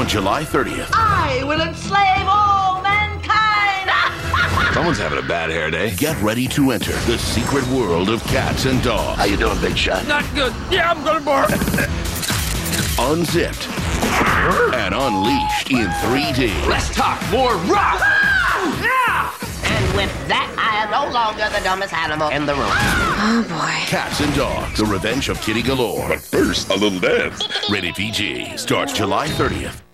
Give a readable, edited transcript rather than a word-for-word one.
on July 30th. I will enslave all mankind! Someone's having a bad hair day. Get ready to enter the secret world of cats and dogs. How you doing, big shot? Not good. Yeah, I'm gonna bark. Unzipped and unleashed in 3D. Let's talk more rock. And with that, I am no longer the dumbest animal in the room. Oh, boy. Cats and Dogs, The Revenge of Kitty Galore. First, a little dance. Rated PG. Starts July 30th.